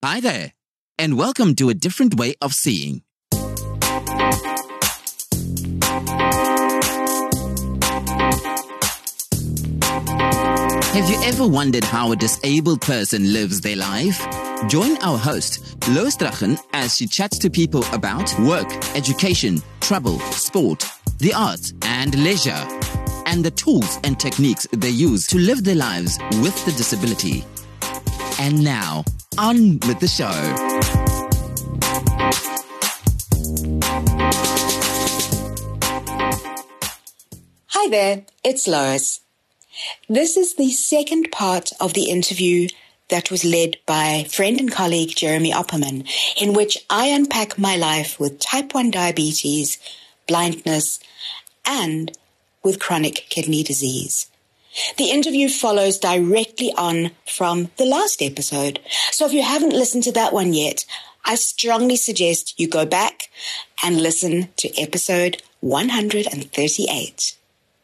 Hi there, and welcome to A Different Way of Seeing. Have you ever wondered how a disabled person lives their life? Join our host, Lois Drachen, as she chats to people about work, education, travel, sport, the arts, and leisure, and the tools and techniques they use to live their lives with the disability. And now, on with the show. Hi there, it's Lois. This is the second part of the interview that was led by friend and colleague Jeremy Opperman, in which I unpack my life with type 1 diabetes, blindness, and with chronic kidney disease. The interview follows directly on from the last episode. So if you haven't listened to that one yet, I strongly suggest you go back and listen to episode 138.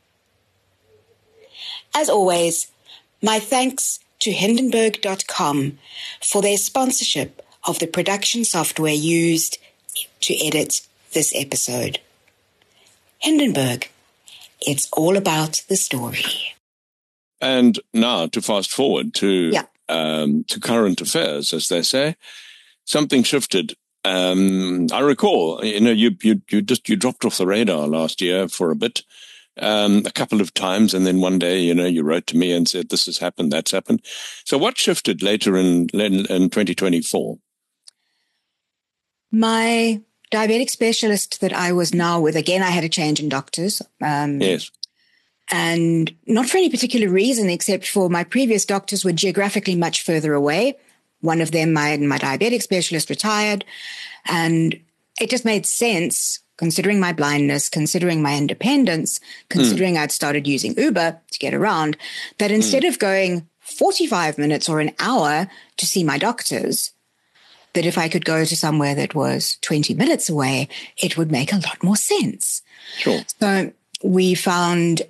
As always, my thanks to Hindenburg.com for their sponsorship of the production software used to edit this episode. Hindenburg, it's all about the story. And now to fast forward to current affairs, as they say, something shifted. I recall, you dropped off the radar last year for a bit, a couple of times, and then one day, you wrote to me and said, "This has happened, that's happened." So, what shifted later in 2024? My diabetic specialist that I was now with, again, I had a change in doctors. Yes. And not for any particular reason, except for my previous doctors were geographically much further away. One of them, my diabetic specialist, retired. And it just made sense, considering my blindness, considering my independence, considering I'd started using Uber to get around, that instead of going 45 minutes or an hour to see my doctors, that if I could go to somewhere that was 20 minutes away, it would make a lot more sense. Sure. So we found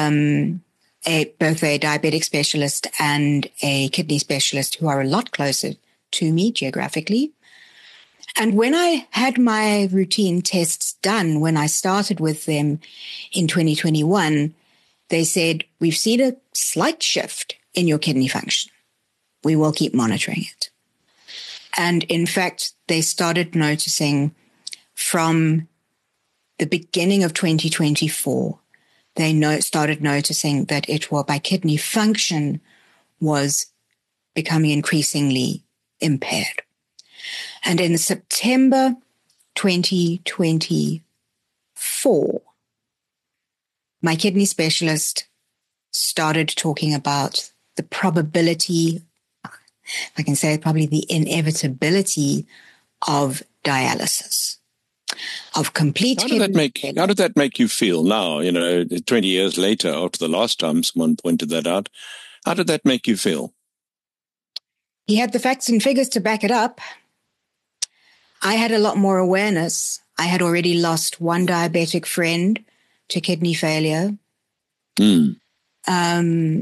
both a diabetic specialist and a kidney specialist who are a lot closer to me geographically. And when I had my routine tests done, when I started with them in 2021, they said, "We've seen a slight shift in your kidney function. We will keep monitoring it." And in fact, they started noticing from the beginning of 2024, they started noticing that my kidney function was becoming increasingly impaired. And in September 2024, my kidney specialist started talking about the probability, I can say probably the inevitability of dialysis. Of complete How did that make you feel now, 20 years later, after the last time someone pointed that out? How did that make you feel? He had the facts and figures to back it up. I had a lot more awareness. I had already lost one diabetic friend to kidney failure. And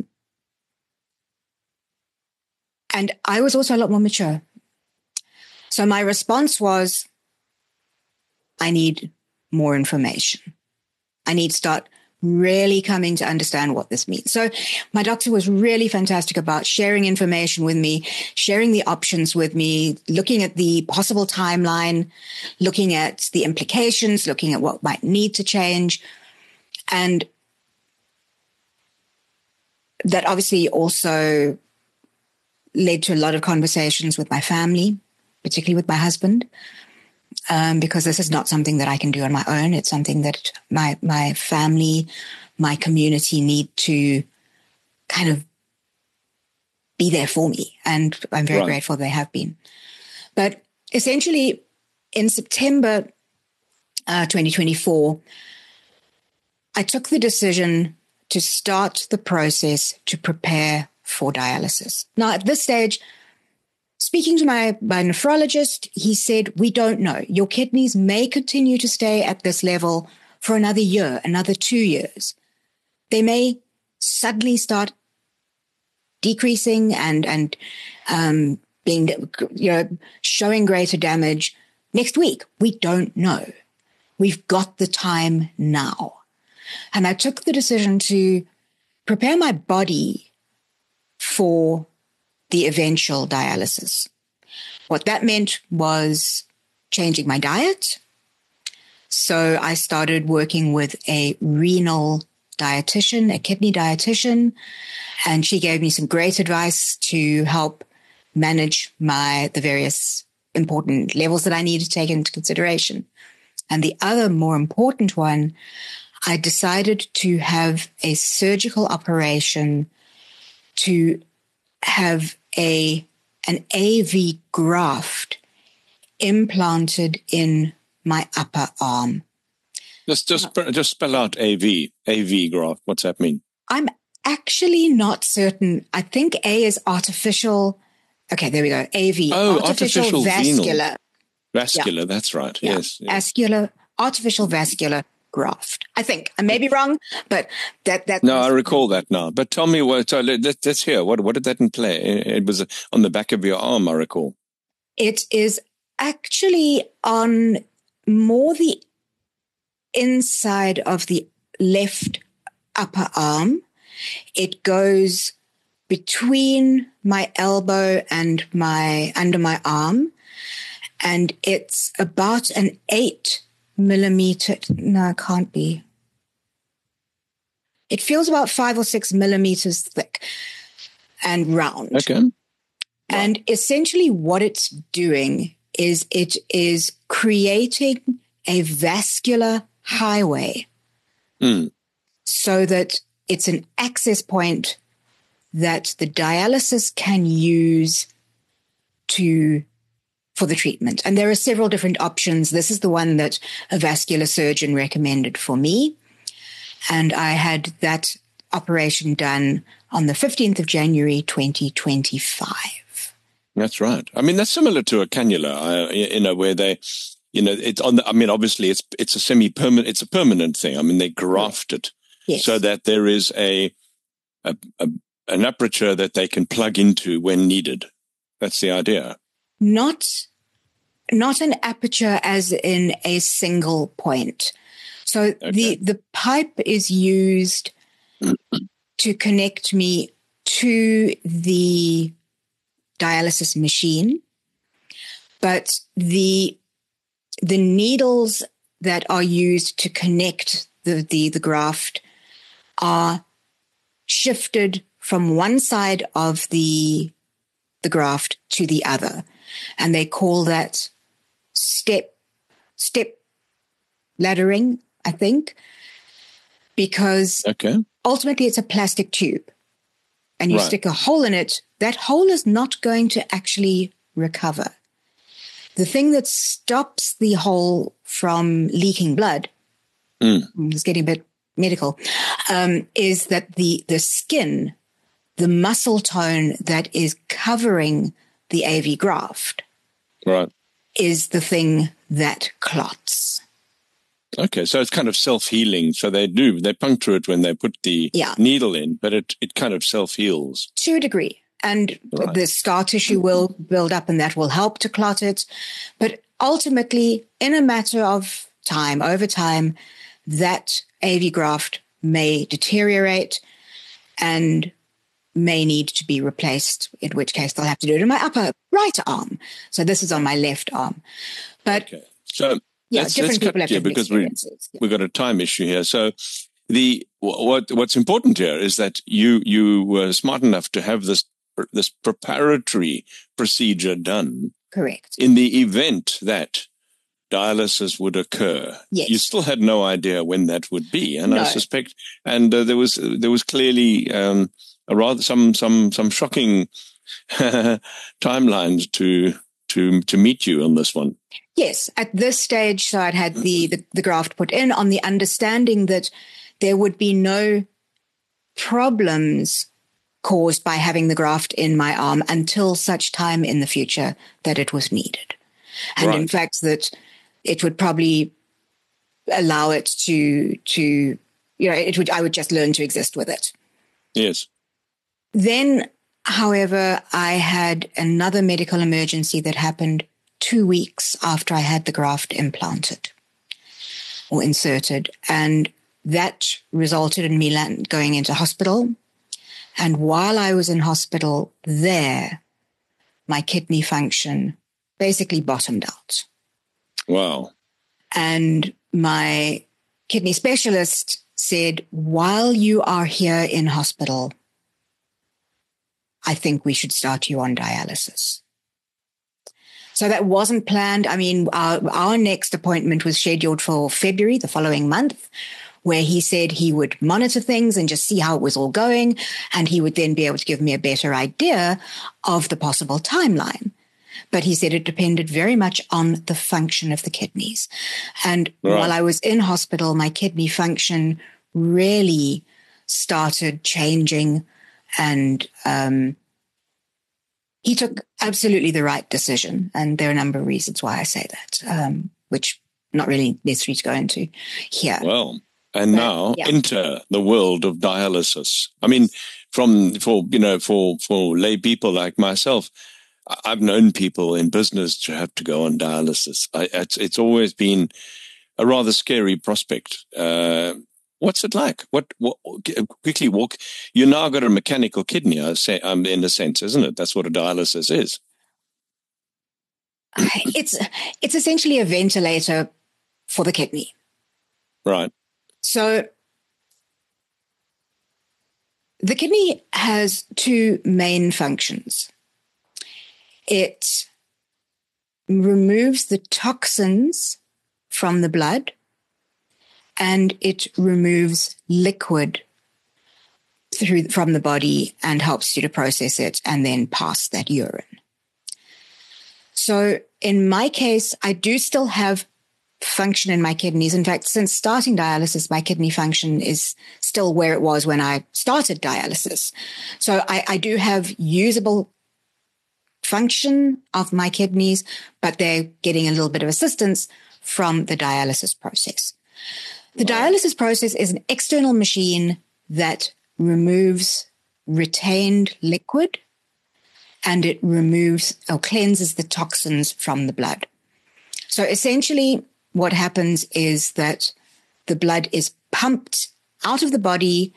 I was also a lot more mature. So my response was, I need more information. I need to start really coming to understand what this means. So my doctor was really fantastic about sharing information with me, sharing the options with me, looking at the possible timeline, looking at the implications, looking at what might need to change. And that obviously also led to a lot of conversations with my family, particularly with my husband. Because this is not something that I can do on my own. It's something that my family, my community need to kind of be there for me. And I'm very grateful they have been. But essentially, in September 2024, I took the decision to start the process to prepare for dialysis. Now, at this stage, speaking to my nephrologist, he said, "We don't know. Your kidneys may continue to stay at this level for another year, another 2 years. They may suddenly start decreasing and being, showing greater damage next week. We don't know. We've got the time now. And I took the decision to prepare my body for the eventual dialysis. What that meant was changing my diet. So I started working with a renal dietitian, a kidney dietitian, and she gave me some great advice to help manage the various important levels that I need to take into consideration. And the other more important one, I decided to have a surgical operation to have an AV graft implanted in my upper arm. Just spell out AV graft. What's that mean? I'm actually not certain. I think A is artificial. Okay, there we go. AV. Oh, artificial vascular. Vascular, that's right. Yeah. Yes. Artificial vascular graft. I think I may be wrong, but that. No, I recall that now. But tell me what. Let's hear. What did that imply? It was on the back of your arm, I recall. It is actually on more the inside of the left upper arm. It goes between my elbow and under my arm, and it's about an 8 millimeter. No, it can't be. It feels about 5 or 6 millimeters thick and round. Okay. And essentially what it's doing is it is creating a vascular highway so that it's an access point that the dialysis can use for the treatment. And there are several different options. This is the one that a vascular surgeon recommended for me. And I had that operation done on the 15th of January, 2025. That's right. I mean, that's similar to a cannula, where they, it's on the, I mean, obviously it's a semi-permanent, it's a permanent thing. I mean, they graft it so that there is an aperture that they can plug into when needed. That's the idea. Not an aperture as in a single point. So the pipe is used to connect me to the dialysis machine, but the needles that are used to connect the graft are shifted from one side of the graft to the other, and they call that step laddering, I think, because ultimately it's a plastic tube and you stick a hole in it. That hole is not going to actually recover. The thing that stops the hole from leaking blood, it's getting a bit medical, is that the skin, the muscle tone that is covering the AV graft is the thing that clots. Okay, so it's kind of self-healing. So they puncture it when they put the needle in, but it kind of self-heals. To a degree. And the scar tissue will build up and that will help to clot it. But ultimately, in a matter of time, over time, that AV graft may deteriorate and may need to be replaced, in which case they'll have to do it in my upper right arm. So this is on my left arm. But so let's cut here because we've got a time issue here. So what's important here is that you were smart enough to have this preparatory procedure done. Correct. In the event that dialysis would occur. Yes. You still had no idea when that would be, and I suspect, and there was clearly a rather some shocking timelines to meet you on this one. Yes, at this stage, so I'd had the graft put in on the understanding that there would be no problems caused by having the graft in my arm until such time in the future that it was needed. And in fact, that it would probably allow it I would just learn to exist with it. Yes. Then However, I had another medical emergency that happened 2 weeks after I had the graft implanted or inserted. And that resulted in me going into hospital. And while I was in hospital there, my kidney function basically bottomed out. Wow. And my kidney specialist said, while you are here in hospital, I think we should start you on dialysis. So that wasn't planned. I mean, our next appointment was scheduled for February, the following month, where he said he would monitor things and just see how it was all going. And he would then be able to give me a better idea of the possible timeline. But he said it depended very much on the function of the kidneys. And while I was in hospital, my kidney function really started changing. And he took absolutely the right decision. And there are a number of reasons why I say that, which not really necessary to go into here. Well, and now enter the world of dialysis. I mean, for lay people like myself, I've known people in business to have to go on dialysis. It's always been a rather scary prospect. What's it like? What quickly walk? You now got a mechanical kidney, I say, in a sense, isn't it? That's what a dialysis is. It's essentially a ventilator for the kidney. Right. So the kidney has two main functions. It removes the toxins from the blood, and it removes liquid from the body and helps you to process it and then pass that urine. So in my case, I do still have function in my kidneys. In fact, since starting dialysis, my kidney function is still where it was when I started dialysis. So I do have usable function of my kidneys, but they're getting a little bit of assistance from the dialysis process. The dialysis process is an external machine that removes retained liquid, and it removes or cleanses the toxins from the blood. So essentially what happens is that the blood is pumped out of the body,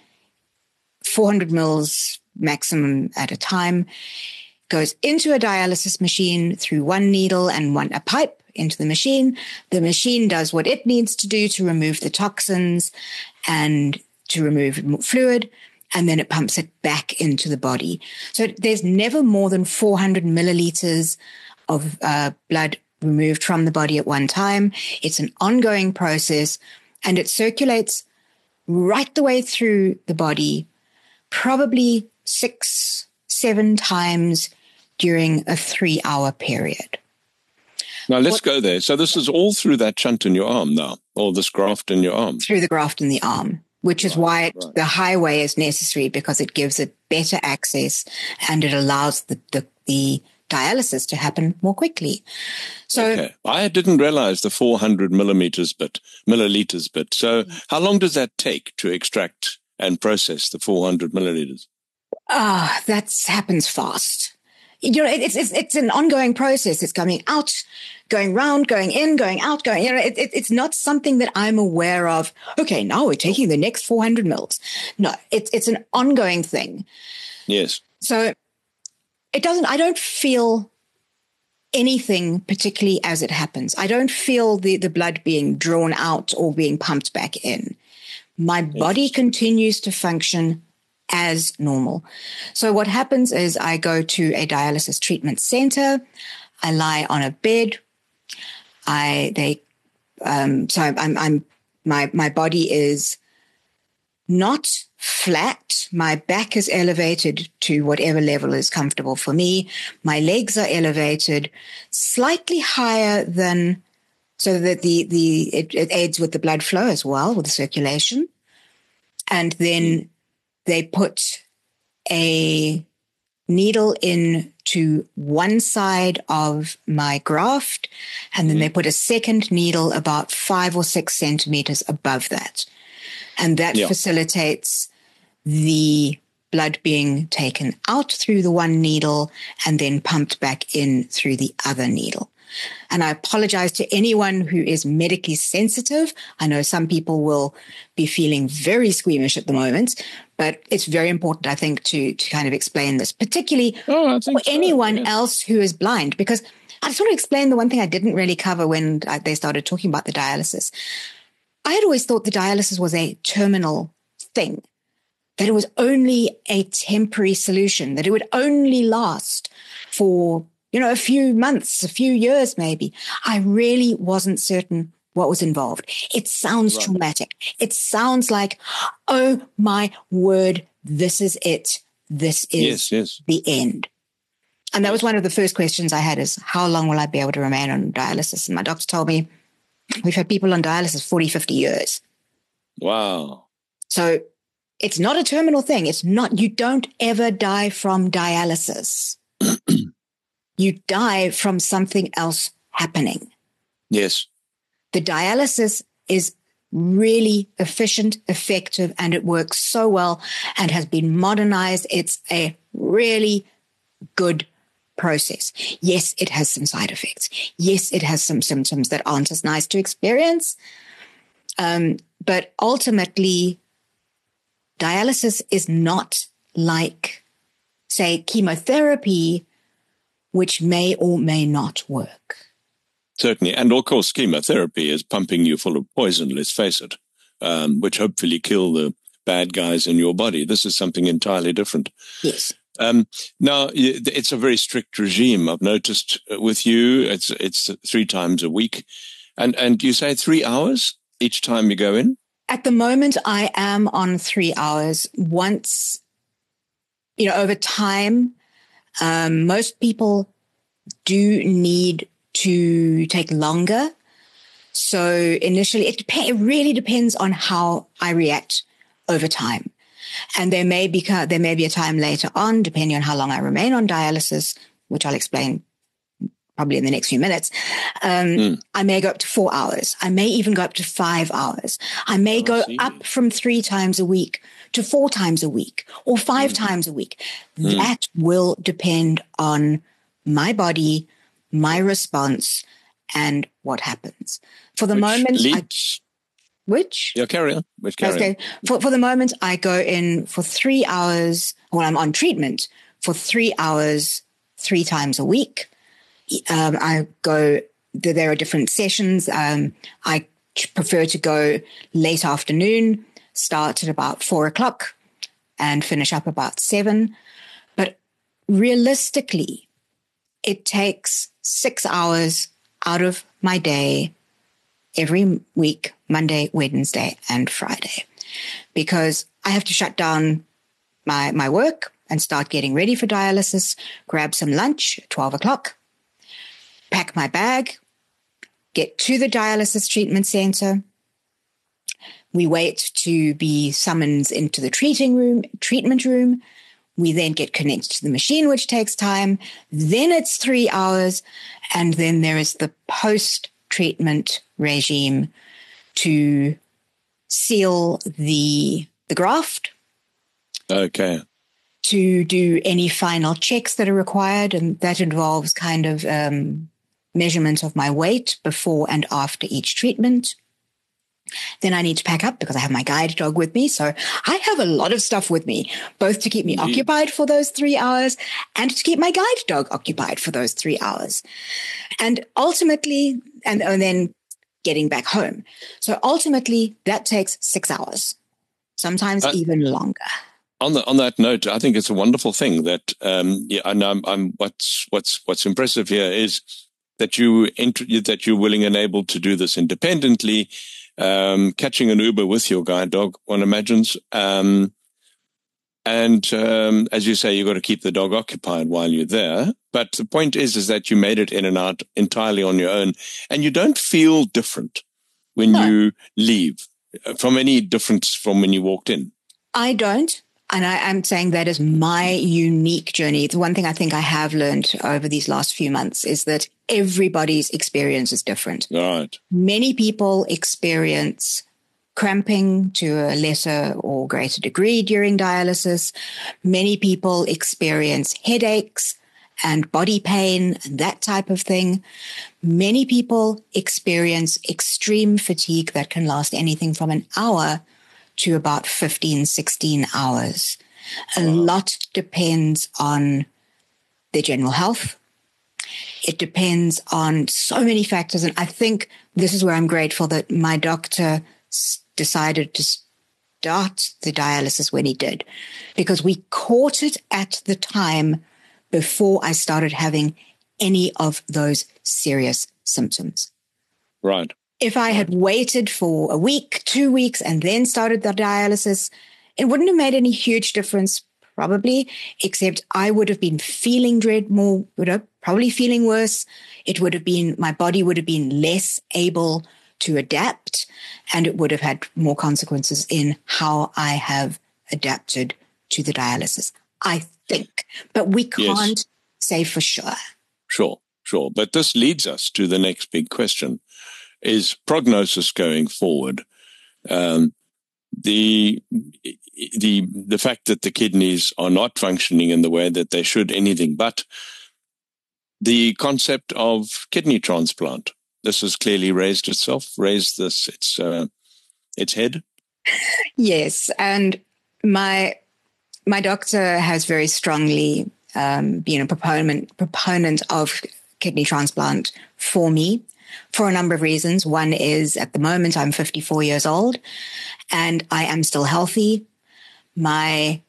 400 mils maximum at a time, goes into a dialysis machine through one needle and a pipe into the machine. The machine does what it needs to do to remove the toxins and to remove fluid, and then it pumps it back into the body. So there's never more than 400 milliliters of blood removed from the body at one time. It's an ongoing process, and it circulates right the way through the body, probably 6-7 times during a 3-hour period. Now let's go there. So this is all through that shunt in your arm now, or this graft in your arm? Through the graft in the arm, which is why the highway is necessary, because it gives it better access and it allows the dialysis to happen more quickly. So okay. I didn't realize the 400 milliliters bit. So how long does that take to extract and process the 400 milliliters? That happens fast. You know, it's an ongoing process. It's coming out, going round, going in, going out, going. You know, it's not something that I'm aware of. Okay, now we're taking the next 400 mils. No, it's an ongoing thing. Yes. So it doesn't. I don't feel anything particularly as it happens. I don't feel the blood being drawn out or being pumped back in. My body continues to function as normal. So what happens is I go to a dialysis treatment center. I lie on a bed. My body is not flat. My back is elevated to whatever level is comfortable for me. My legs are elevated slightly higher than, so that it aids with the blood flow as well, with the circulation. And then they put a needle into one side of my graft, and then they put a second needle about 5 or 6 centimeters above that. And that facilitates the blood being taken out through the one needle and then pumped back in through the other needle. And I apologize to anyone who is medically sensitive. I know some people will be feeling very squeamish at the moment, but it's very important, I think, to kind of explain this, particularly for anyone else who is blind, because I just want to explain the one thing I didn't really cover when they started talking about the dialysis. I had always thought the dialysis was a terminal thing, that it was only a temporary solution, that it would only last for, a few months, a few years maybe. I really wasn't certain what was involved. It sounds traumatic. It sounds like, oh my word, this is it. This is the end. And that was one of the first questions I had is, how long will I be able to remain on dialysis? And my doctor told me, we've had people on dialysis 40, 50 years. Wow. So it's not a terminal thing. It's not, you don't ever die from dialysis. You die from something else happening. Yes. The dialysis is really efficient, effective, and it works so well and has been modernized. It's a really good process. Yes, it has some side effects. Yes, it has some symptoms that aren't as nice to experience. But ultimately, dialysis is not like, say, chemotherapy, which may or may not work. Certainly. And of course, chemotherapy is pumping you full of poison, let's face it, which hopefully kill the bad guys in your body. This is something entirely different. Yes. Now, it's a very strict regime. I've noticed with you, it's 3 times a week. And you say 3 hours each time you go in? At the moment, I am on 3 hours. Once, over time, most people do need to take longer. So initially, it really depends on how I react over time. And there may be a time later on, depending on how long I remain on dialysis, which I'll explain probably in the next few minutes. I may go up to 4 hours. I may even go up to 5 hours. I may go up from 3 times a week to 4 times a week or 5 times a week. That will depend on my body, my response, and what happens. For the moment, Yeah, carry on. Okay. For the moment, I go in for 3 hours. Well, I'm on treatment for 3 hours, 3 times a week. I go. There are different sessions. I prefer to go late afternoon, start at about 4 o'clock, and finish up about 7. But realistically, it takes 6 hours out of my day every week, Monday, Wednesday, and Friday, because I have to shut down my work and start getting ready for dialysis, grab some lunch at 12 o'clock, pack my bag, get to the dialysis treatment center. We wait to be summoned into the treatment room. We then get connected to the machine, which takes time. Then it's 3 hours. And then there is the post-treatment regime to seal the graft. Okay. To do any final checks that are required. And that involves kind of measurement of my weight before and after each treatment. Then I need to pack up because I have my guide dog with me. So I have a lot of stuff with me, both to keep me occupied for those 3 hours and to keep my guide dog occupied for those 3 hours. And ultimately, and then getting back home. So ultimately, that takes 6 hours, sometimes even longer. On that note, I think it's a wonderful thing that, and what's impressive here is that you're willing and able to do this independently. Catching an Uber with your guide dog, one imagines. And as you say, you've got to keep the dog occupied while you're there. But the point is that you made it in and out entirely on your own. And you don't feel different when you leave from any difference from when you walked in. I don't. And I'm saying that is my unique journey. The one thing I think I have learned over these last few months is that everybody's experience is different. Right. Many people experience cramping to a lesser or greater degree during dialysis. Many people experience headaches and body pain and that type of thing. Many people experience extreme fatigue that can last anything from an hour to about 15, 16 hours. A lot depends on their general health. It depends on so many factors. And I think this is where I'm grateful that my doctor decided to start the dialysis when he did, because we caught it at the time before I started having any of those serious symptoms. Right. If I had waited for a week, 2 weeks, and then started the dialysis, it wouldn't have made any huge difference, probably, except I would have been feeling more, probably feeling worse. It would have been, my body would have been less able to adapt, and it would have had more consequences in how I have adapted to the dialysis, I think. But we can't say for sure. Sure. But this leads us to the next big question. Is prognosis going forward? The fact that the kidneys are not functioning in the way that they should, anything but. The concept of kidney transplant. This has clearly raised its head. Yes, and my doctor has very strongly been a proponent of kidney transplant for me, for a number of reasons. One is, at the moment, I'm 54 years old and I am still healthy. As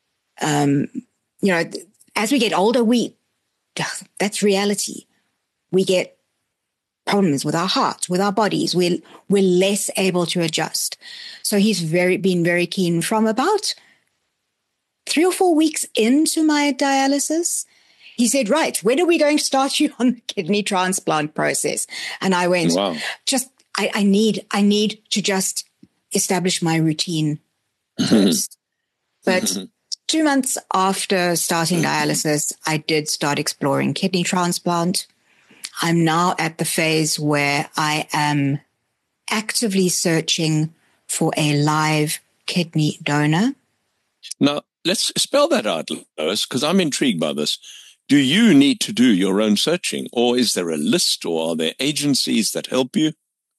we get older, that's reality. We get problems with our hearts, with our bodies. We're less able to adjust. So he's been very keen from about 3 or 4 weeks into my dialysis. He said, right, when are we going to start you on the kidney transplant process? And I went, wow. I need to just establish my routine first. But 2 months after starting dialysis, I did start exploring kidney transplant. I'm now at the phase where I am actively searching for a live kidney donor. Now, let's spell that out, Lois, because I'm intrigued by this. Do you need to do your own searching, or is there a list, or are there agencies that help you?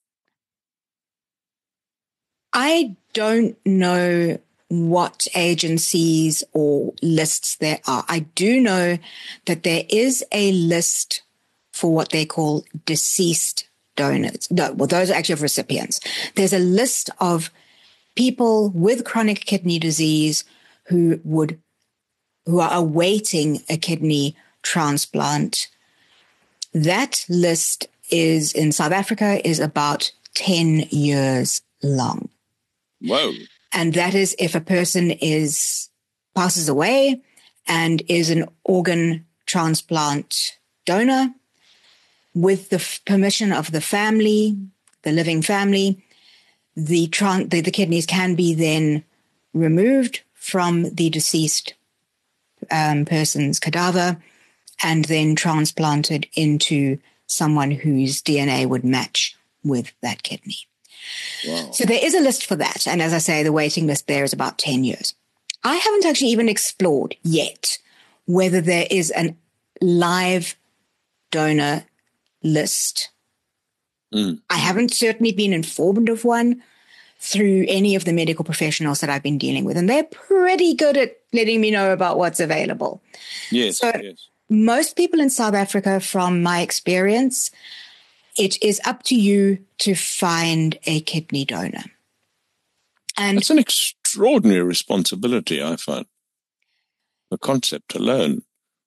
I don't know what agencies or lists there are. I do know that there is a list for what they call deceased donors. No, well, those are actually recipients. There's a list of people with chronic kidney disease who are awaiting a kidney transplant. That list in South Africa is about 10 years long. Whoa. And that is if a person passes away and is an organ transplant donor, with the permission of the family, the living family, the kidneys can be then removed from the deceased person's cadaver and then transplanted into someone whose DNA would match with that kidney. Wow. So there is a list for that. And as I say, the waiting list there is about 10 years. I haven't actually even explored yet whether there is a live donor list. I haven't certainly been informed of one through any of the medical professionals that I've been dealing with. And they're pretty good at letting me know about what's available. Yes. Most people in South Africa, from my experience, it is up to you to find a kidney donor. And it's an extraordinary responsibility, I find. The concept alone.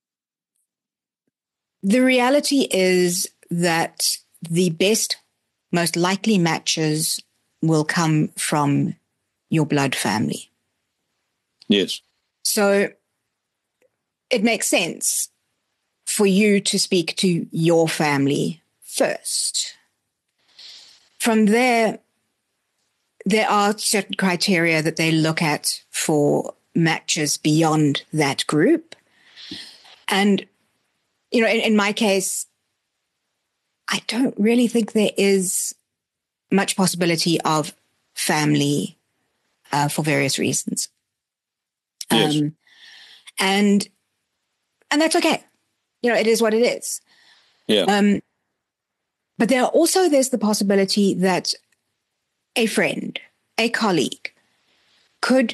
The reality is that the best, most likely matches will come from your blood family. Yes. So it makes sense for you to speak to your family first. From there are certain criteria that they look at for matches beyond that group. And, in my case, I don't really think there is much possibility of family for various reasons. Yes. And that's okay. It is what it is. Yeah. But there's the possibility that a friend, a colleague could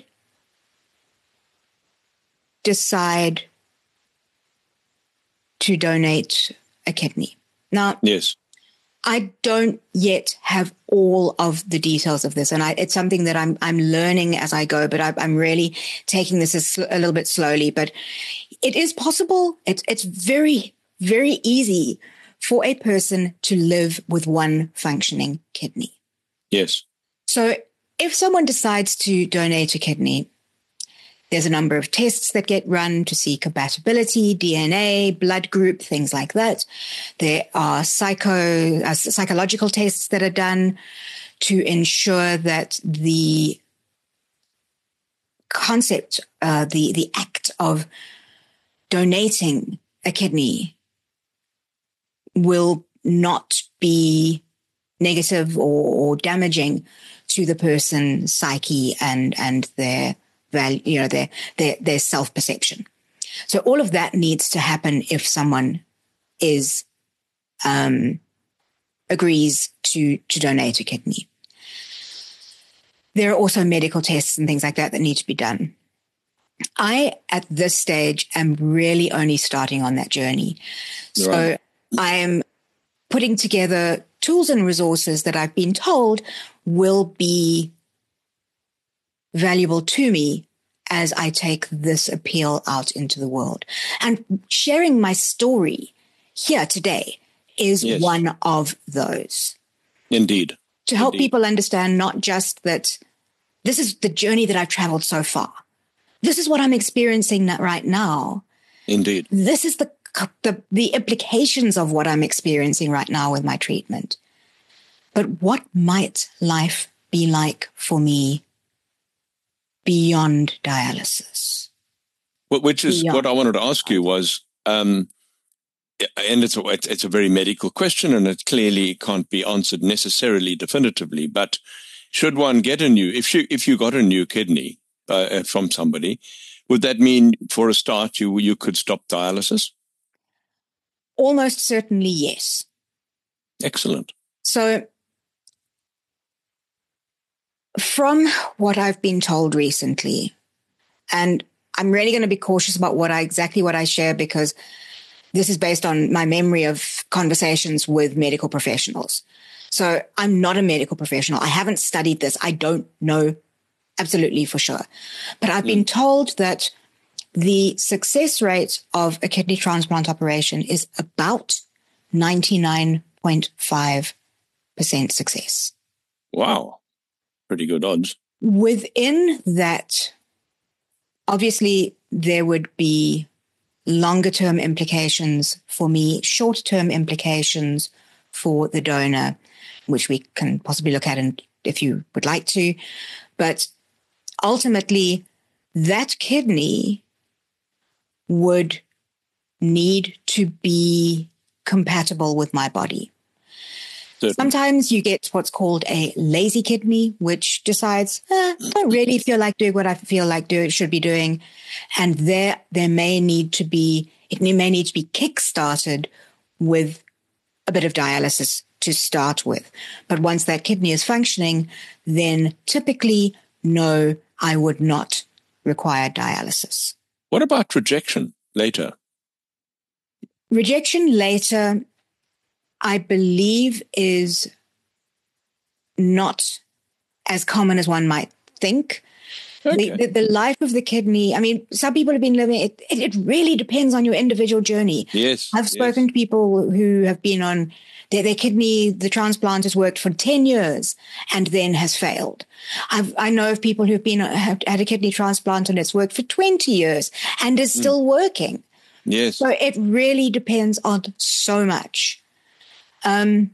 decide to donate a kidney. Now, yes, I don't yet have all of the details of this, and it's something that I'm learning as I go. But I'm really taking this a little bit slowly. But it is possible. It's very, very easy for a person to live with one functioning kidney. Yes. So if someone decides to donate a kidney, there's a number of tests that get run to see compatibility, DNA, blood group, things like that. There are psychological tests that are done to ensure that the concept, the act of donating a kidney will not be negative or damaging to the person's psyche and their value, their self-perception. So all of that needs to happen if someone agrees to donate a kidney. There are also medical tests and things like that need to be done. I, at this stage, am really only starting on that journey. So right. I am putting together tools and resources that I've been told will be valuable to me as I take this appeal out into the world. And sharing my story here today is yes. one of those. Indeed. To help people understand not just that this is the journey that I've traveled so far. This is what I'm experiencing right now. Indeed. This is the implications of what I'm experiencing right now with my treatment. But what might life be like for me beyond dialysis? Which is what I wanted to ask you was, and it's a very medical question, and it clearly can't be answered necessarily definitively. But should one get if you got a new kidney from somebody, would that mean, for a start, you could stop dialysis? Almost certainly, yes. Excellent. So, from what I've been told recently, and I'm really going to be cautious about exactly what I share, because this is based on my memory of conversations with medical professionals. So I'm not a medical professional. I haven't studied this. I don't know absolutely for sure. But I've been told that the success rate of a kidney transplant operation is about 99.5% success. Wow. Pretty good odds. Within that, obviously, there would be longer-term implications for me, short-term implications for the donor, which we can possibly look at if you would like to. But ultimately, that kidney would need to be compatible with my body. Sometimes you get what's called a lazy kidney, which decides, I don't really feel like doing what I feel like should be doing. And there may need to be kick-started with a bit of dialysis to start with. But once that kidney is functioning, then typically, no, I would not require dialysis. What about rejection later? Rejection later, I believe, is not as common as one might think. Okay. The life of the kidney, I mean, some people have been living, it really depends on your individual journey. Yes. I've spoken to people who have been on their kidney, the transplant has worked for 10 years and then has failed. I know of people who've had a kidney transplant and it's worked for 20 years and is still working. Yes. So it really depends on so much. And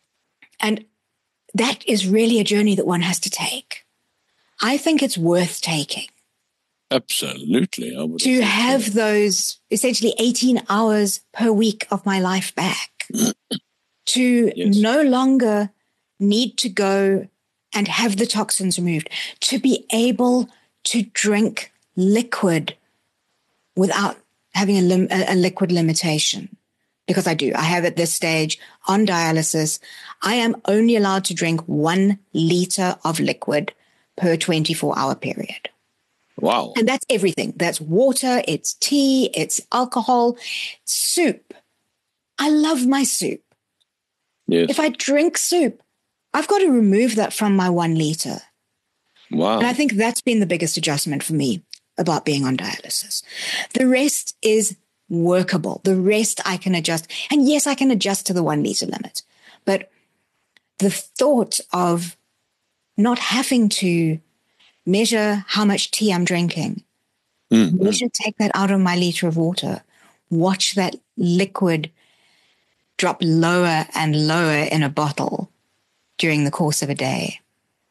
that is really a journey that one has to take. I think it's worth taking. Absolutely. I would to have those essentially 18 hours per week of my life back. To no longer need to go and have the toxins removed, to be able to drink liquid without having a liquid limitation. Because I do. I have at this stage on dialysis, I am only allowed to drink 1 liter of liquid per 24-hour period. Wow. And that's everything. That's water, it's tea, it's alcohol, soup. I love my soup. Yes. If I drink soup, I've got to remove that from my 1 liter. Wow. And I think that's been the biggest adjustment for me about being on dialysis. The rest is workable. The rest I can adjust. And yes, I can adjust to the 1 liter limit. But the thought of not having to measure how much tea I'm drinking, take that out of my liter of water, watch that liquid drop lower and lower in a bottle during the course of a day.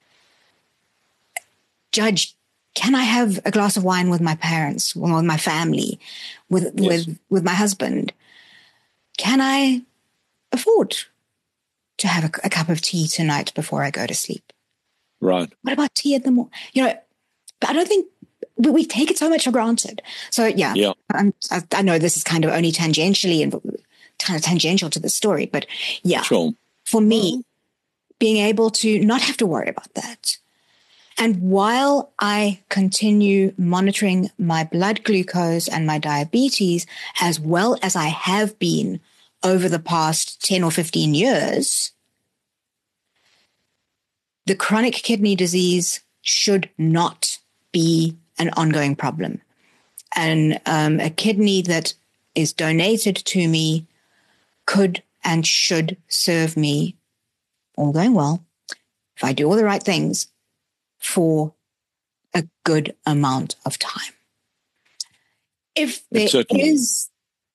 Judge, can I have a glass of wine with my parents, with my family, with my husband? Can I afford to have a cup of tea tonight before I go to sleep? Right. What about tea in the morning? But I don't think we take it so much for granted. So yeah. I know this is kind of only tangentially and kind of tangential to the story, but yeah, sure. For me, being able to not have to worry about that. And while I continue monitoring my blood glucose and my diabetes, as well as I have been over the past 10 or 15 years, the chronic kidney disease should not be an ongoing problem. And a kidney that is donated to me could and should serve me, all going well, if I do all the right things, for a good amount of time. If there is,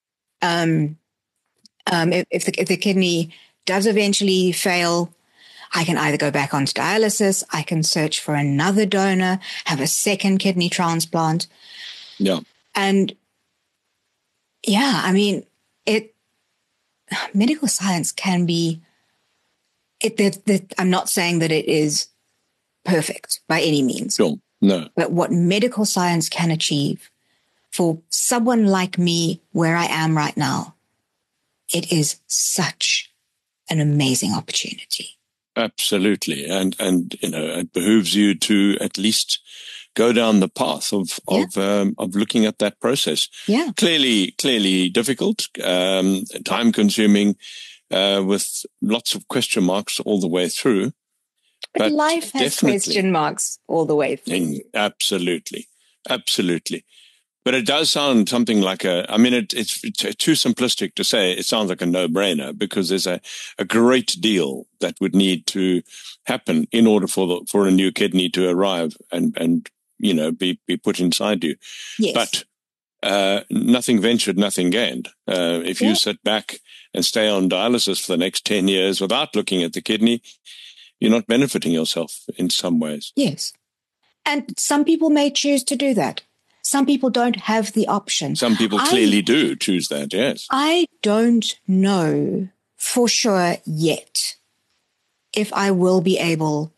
if the kidney does eventually fail, I can either go back onto dialysis, I can search for another donor, have a second kidney transplant. Yeah. And medical science can be, I'm not saying that it is perfect by any means. Sure. No. But what medical science can achieve for someone like me where I am right now, it is such an amazing opportunity. Absolutely. And it behooves you to at least go down the path of looking at that process. Yeah. Clearly difficult, time consuming, with lots of question marks all the way through. But life has question marks all the way through. Absolutely. But it does sound something like it's too simplistic to say it sounds like a no-brainer, because there's a great deal that would need to happen in order for a new kidney to arrive and be put inside you. Yes. But nothing ventured, nothing gained. If you sit back and stay on dialysis for the next 10 years without looking at the kidney, you're not benefiting yourself in some ways. Yes. And some people may choose to do that. Some people don't have the option. Some people clearly do choose that, yes. I don't know for sure yet if I will be able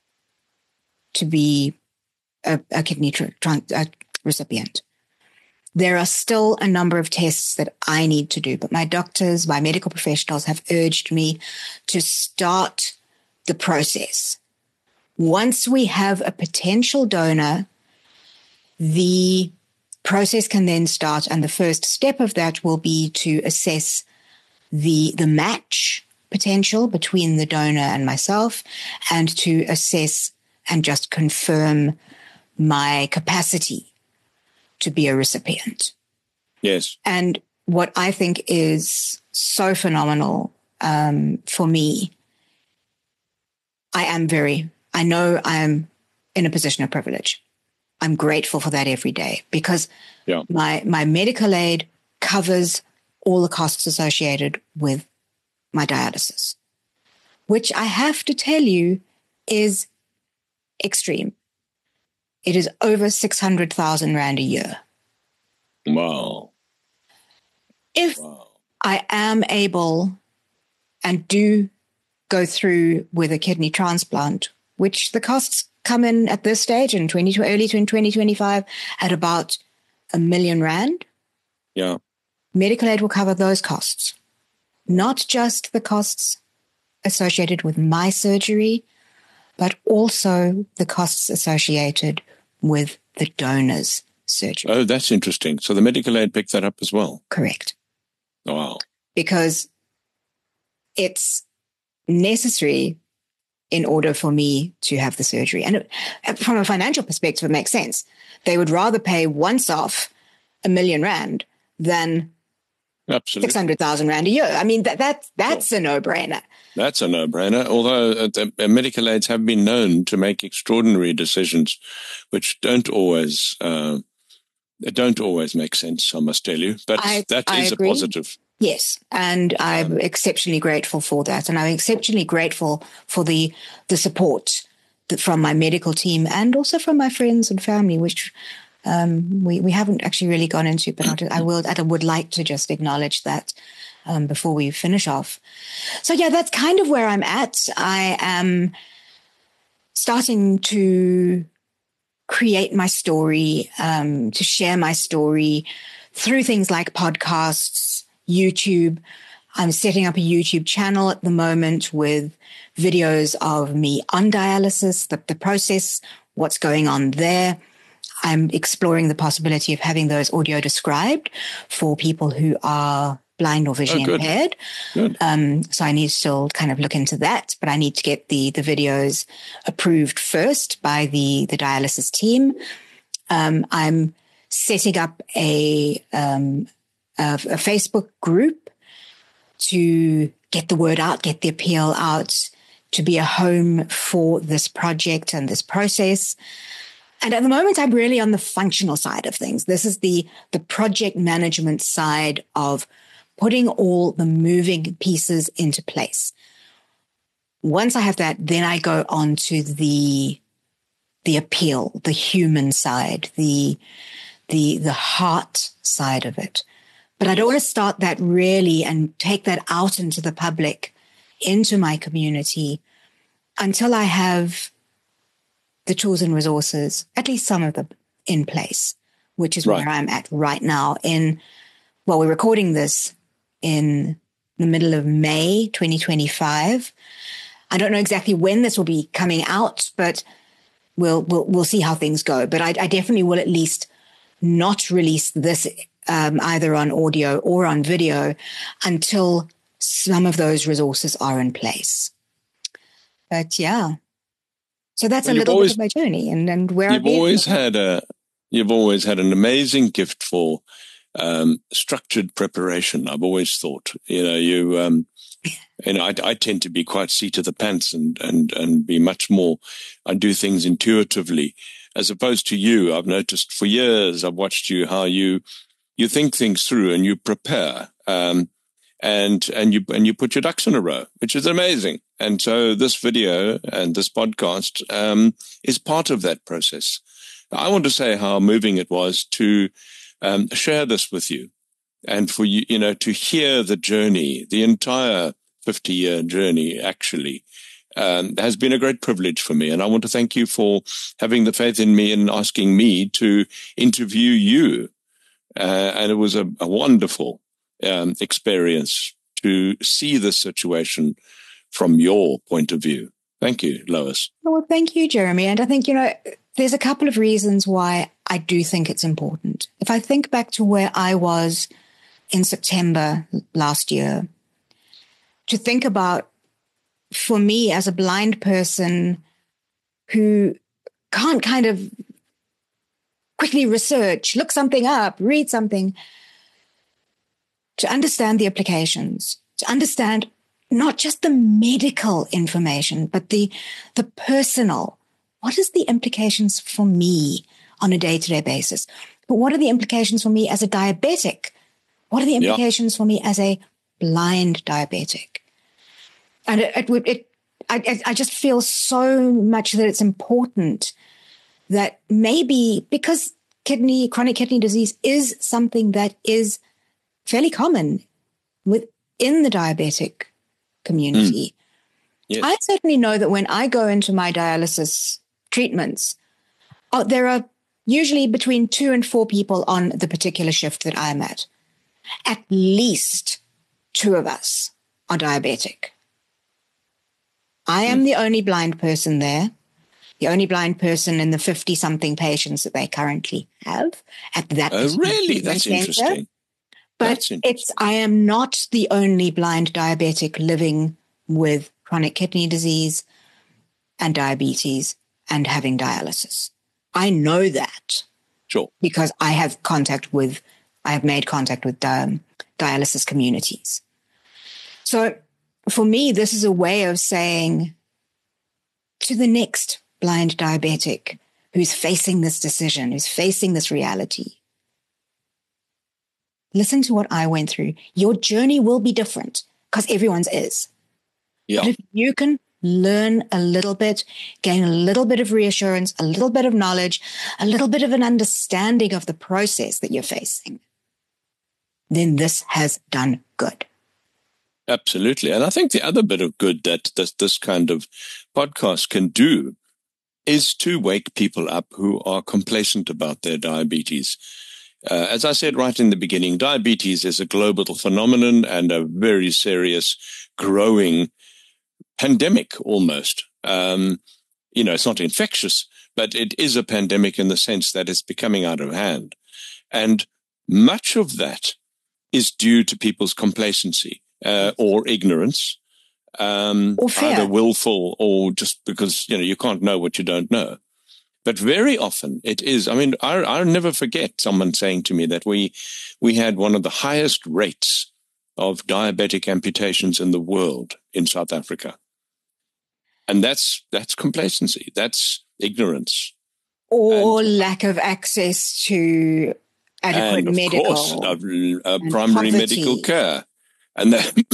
to be a kidney recipient. There are still a number of tests that I need to do, but my doctors, my medical professionals have urged me to start the process. Once we have a potential donor, the process can then start, and the first step of that will be to assess the match potential between the donor and myself, and to assess and just confirm my capacity to be a recipient. Yes. And what I think is so phenomenal for me, I know I'm in a position of privilege. I'm grateful for that every day, because my medical aid covers all the costs associated with my dialysis, which I have to tell you is extreme. It is over 600,000 Rand a year. Wow. If I am able and do go through with a kidney transplant, which the costs come in at this stage in early 2025 at about R1 million. Yeah. Medical aid will cover those costs, not just the costs associated with my surgery, but also the costs associated with the donor's surgery. Oh, that's interesting. So the medical aid picked that up as well? Correct. Wow. Because it's necessary in order for me to have the surgery. And from a financial perspective, it makes sense. They would rather pay once off R1 million than Absolutely. 600,000 Rand a year. I mean, that's sure. A no-brainer. That's a no-brainer, although medical aids have been known to make extraordinary decisions, which don't always make sense, I must tell you. But that is a positive. Yes, and I'm exceptionally grateful for that. And I'm exceptionally grateful for the support from my medical team and also from my friends and family, which we haven't actually really gone into, but I would like to just acknowledge that before we finish off. So yeah, that's kind of where I'm at. I am starting to create my story, to share my story through things like podcasts, YouTube. I'm setting up a YouTube channel at the moment with videos of me on dialysis, the process, what's going on there. I'm exploring the possibility of having those audio described for people who are blind or visually impaired. Good. So I need to still kind of look into that, but I need to get the videos approved first by the dialysis team. I'm setting up a Facebook group to get the word out, get the appeal out, to be a home for this project and this process. And at the moment, I'm really on the functional side of things. This is the project management side of putting all the moving pieces into place. Once I have that, then I go on to the appeal, the human side, the heart side of it. But I don't want to start that really and take that out into the public, into my community, until I have the tools and resources, at least some of them, in place, which is where I'm at right now. We're recording this in the middle of May 2025. I don't know exactly when this will be coming out, but we'll see how things go. But I definitely will at least not release this either on audio or on video until some of those resources are in place. But yeah. So that's a little bit of my journey and where you've always had an amazing gift for structured preparation. I've always thought, I tend to be quite seat of the pants and be much more. I do things intuitively, as opposed to you. I've noticed for years. I've watched you how you think things through and you prepare. And you put your ducks in a row, which is amazing. And so this video and this podcast is part of that process. I want to say how moving it was to share this with you, and for you, to hear the journey, the entire 50-year journey. Actually, has been a great privilege for me, and I want to thank you for having the faith in me and asking me to interview you. And it was a wonderful experience to see the situation from your point of view. Thank you, Lois. Well, thank you, Jeremy. And I think, there's a couple of reasons why I do think it's important. If I think back to where I was in September last year, to think about, for me as a blind person who can't kind of quickly research, look something up, read something, to understand the implications, to understand not just the medical information, but the personal. What is the implications for me on a day-to-day basis? But what are the implications for me as a diabetic? What are the implications for me as a blind diabetic? And I just feel so much that it's important that maybe because chronic kidney disease is something that is fairly common within the diabetic community. Yes. I certainly know that when I go into my dialysis treatments, there are usually between 2 and 4 people on the particular shift that I'm at. At least 2 of us are diabetic. I am the only blind person there, the only blind person in the 50-something patients that they currently have at that. Oh, really? That's interesting. But I am not the only blind diabetic living with chronic kidney disease and diabetes and having dialysis. I know that. Sure. Because I have made contact with dialysis communities. So for me, this is a way of saying to the next blind diabetic who's facing this decision, who's facing this reality, listen to what I went through. Your journey will be different because everyone's is. Yeah. But if you can learn a little bit, gain a little bit of reassurance, a little bit of knowledge, a little bit of an understanding of the process that you're facing, then this has done good. Absolutely. And I think the other bit of good that this kind of podcast can do is to wake people up who are complacent about their diabetes. As I said right in the beginning, diabetes is a global phenomenon and a very serious, growing pandemic almost. It's not infectious, but it is a pandemic in the sense that it's becoming out of hand. And much of that is due to people's complacency. Or ignorance, or fear. Either willful or just because, you can't know what you don't know. But very often it is. I mean, I'll never forget someone saying to me that we had one of the highest rates of diabetic amputations in the world in South Africa. And that's complacency. That's ignorance. Or lack of access to adequate medical. Of course, primary medical care. And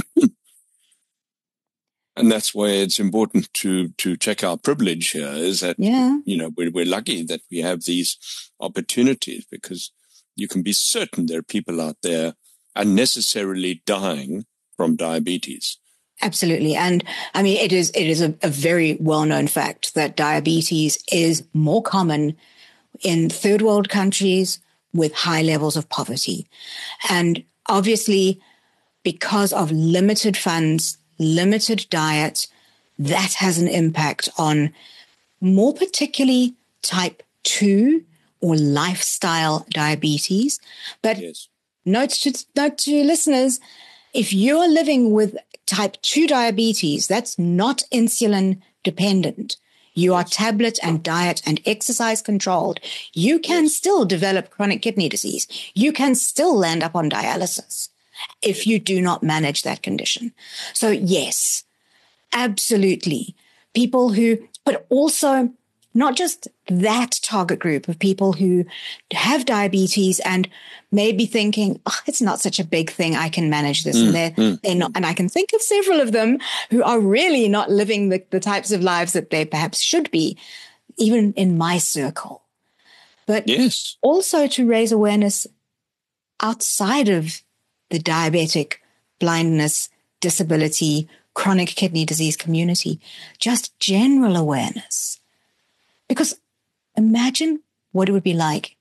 that's where it's important to check our privilege here is that, we're lucky that we have these opportunities because you can be certain there are people out there unnecessarily dying from diabetes. Absolutely. And I mean, it is a very well-known fact that diabetes is more common in third world countries with high levels of poverty. And obviously, because of limited funds, limited diet, that has an impact on more particularly type 2 or lifestyle diabetes. But note to listeners, if you're living with type 2 diabetes, that's not insulin dependent. You are tablet and diet and exercise controlled. You can still develop chronic kidney disease. You can still land up on dialysis if you do not manage that condition. So yes, absolutely. People but also not just that target group of people who have diabetes and may be thinking, it's not such a big thing. I can manage this. And they're not. And I can think of several of them who are really not living the types of lives that they perhaps should be, even in my circle. But also to raise awareness outside of the diabetic, blindness, disability, chronic kidney disease community, just general awareness. Because imagine what it would be like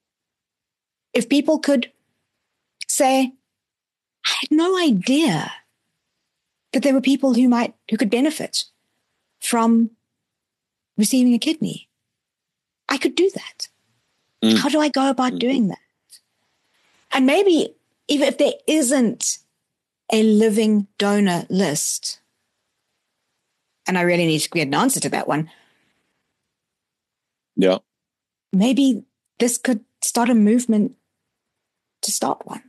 if people could say, I had no idea that there were people who could benefit from receiving a kidney. I could do that. How do I go about doing that? And maybe even if there isn't a living donor list, and I really need to get an answer to that one. Yeah. Maybe this could start a movement to start one.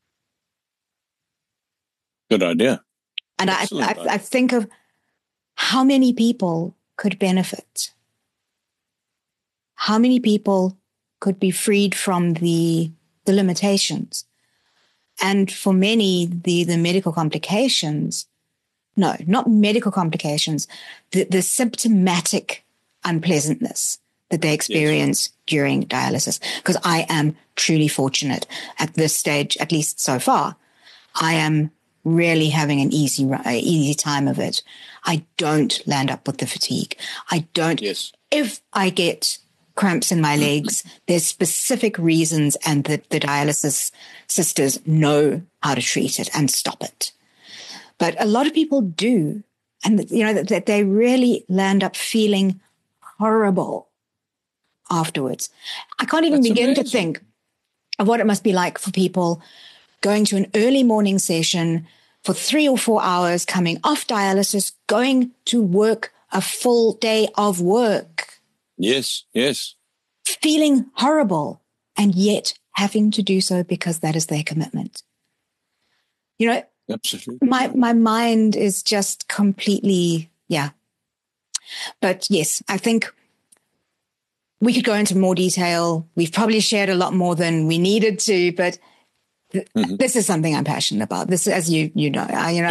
Good idea. And I think of how many people could benefit. How many people could be freed from the limitations. And for many, the medical complications, no, not medical complications, the symptomatic unpleasantness that they experience during dialysis. Because I am truly fortunate at this stage, at least so far. I am really having an easy time of it, I don't land up with the fatigue. I don't. Yes. If I get cramps in my legs, there's specific reasons, and the dialysis sisters know how to treat it and stop it. But a lot of people do. And, you know, that they really land up feeling horrible afterwards. I can't even begin to think of what it must be like for people going to an early morning session for 3 or 4 hours, coming off dialysis, going to work a full day of work. Yes, yes. Feeling horrible, and yet having to do so because that is their commitment. You know, absolutely. My mind is just completely, yeah. But yes, I think we could go into more detail. We've probably shared a lot more than we needed to, but this is something I'm passionate about. This, as you know,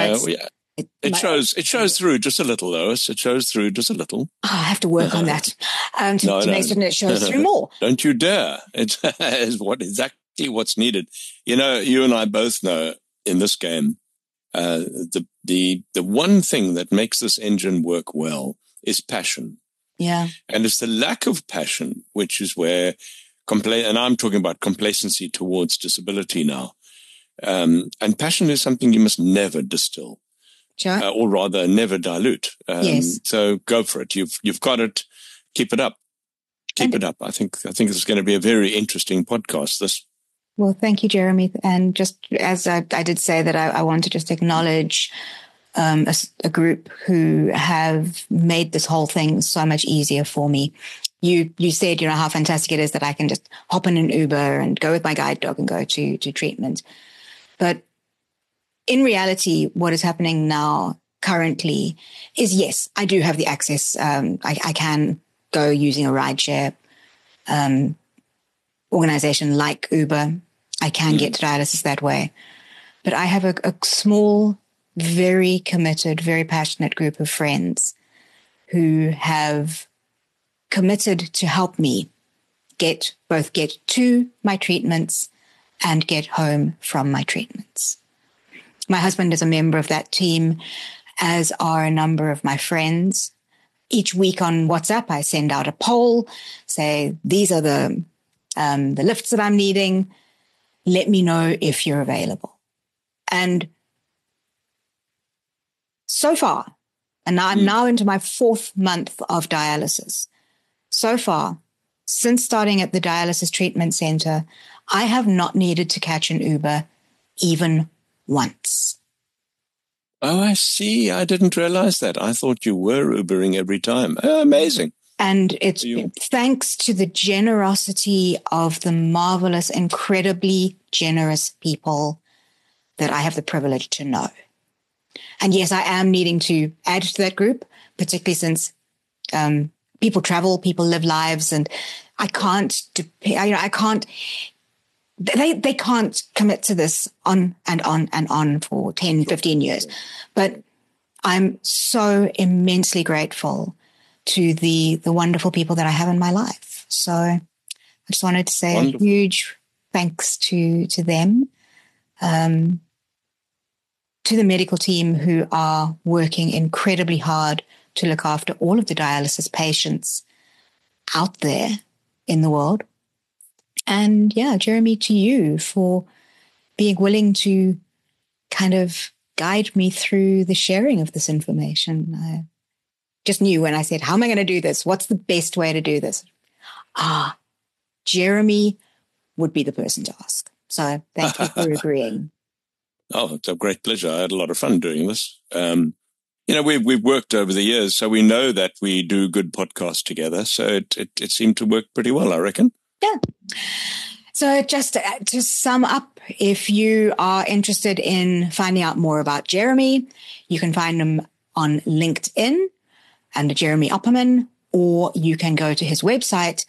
it shows through just a little, Lois. It shows through just a little. Oh, I have to work on that to make certain it shows through more. Don't you dare! It is exactly what's needed. You know, you and I both know in this game, the one thing that makes this engine work well is passion. Yeah, and it's the lack of passion, which is where and I'm talking about complacency towards disability now. And passion is something you must never distill. Sure. Or rather never dilute. Yes. So go for it. You've got it. Keep it up. Keep it up. I think it's going to be a very interesting podcast. Well, thank you, Jeremy. And just as I did say that I want to just acknowledge a group who have made this whole thing so much easier for me. You said, you know, how fantastic it is that I can just hop in an Uber and go with my guide dog and go to treatment. But in reality, what is happening now currently is, yes, I do have the access. I can go using a rideshare organization like Uber. I can get to dialysis that way. But I have a small, very committed, very passionate group of friends who have committed to help me get to my treatments and get home from my treatments. My husband is a member of that team, as are a number of my friends. Each week on WhatsApp, I send out a poll, say, these are the lifts that I'm needing. Let me know if you're available. And so far, and I'm now into my 4th month of dialysis. So far, since starting at the dialysis treatment center, I have not needed to catch an Uber even once. Oh, I see. I didn't realize that. I thought you were Ubering every time. Oh, amazing. And it's thanks to the generosity of the marvelous, incredibly generous people that I have the privilege to know. And yes, I am needing to add to that group, particularly since people travel, people live lives, and I can't, they can't commit to this on and on and on for 10, 15 years. But I'm so immensely grateful to the wonderful people that I have in my life. So I just wanted to say a huge thanks to them, to the medical team who are working incredibly hard to look after all of the dialysis patients out there in the world. And yeah, Jeremy, to you for being willing to kind of guide me through the sharing of this information. I just knew when I said, how am I going to do this? What's the best way to do this? Jeremy would be the person to ask. So thank you for agreeing. Oh, it's a great pleasure. I had a lot of fun doing this. We've worked over the years, so we know that we do good podcasts together. So it seemed to work pretty well, I reckon. Yeah. So just to sum up, if you are interested in finding out more about Jeremy, you can find him on LinkedIn under Jeremy Opperman, or you can go to his website,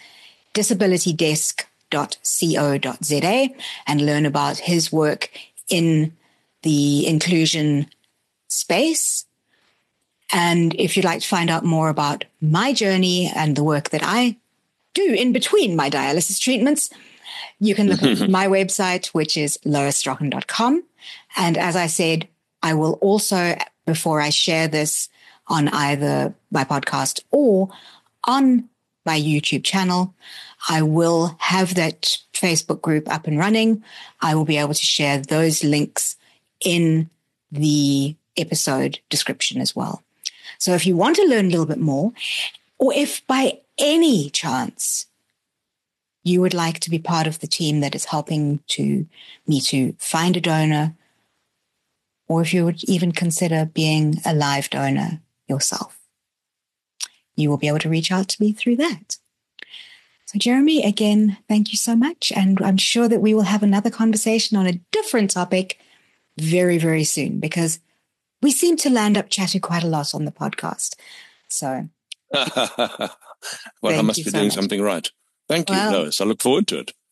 disabilitydesk.co.za, and learn about his work in the inclusion space. And if you'd like to find out more about my journey and the work that I do in between my dialysis treatments, you can look at my website, which is loisstrachan.com. And as I said, I will also, before I share this on either my podcast or on my YouTube channel, I will have that Facebook group up and running. I will be able to share those links in the episode description as well. So if you want to learn a little bit more, or if by any chance you would like to be part of the team that is helping me to find a donor, or if you would even consider being a live donor yourself, you will be able to reach out to me through that. So Jeremy, again, thank you so much. And I'm sure that we will have another conversation on a different topic very, very soon, because we seem to land up chatting quite a lot on the podcast. So. Well, I must be doing something right. Thank you, Lois. I look forward to it.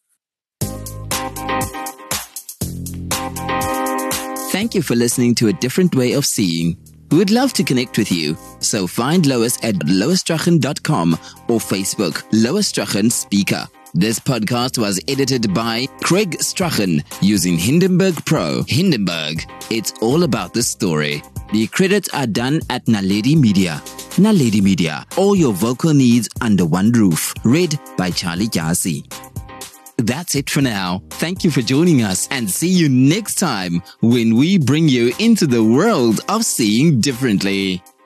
Thank you for listening to A Different Way of Seeing. We would love to connect with you. So find Lois at loisstrachan.com or Facebook, Lois Strachan Speaker. This podcast was edited by Craig Strachan using Hindenburg Pro. Hindenburg, it's all about the story. The credits are done at Naledi Media. Naledi Media, all your vocal needs under one roof. Read by Charlie Gyasi. That's it for now. Thank you for joining us and see you next time when we bring you into the world of seeing differently.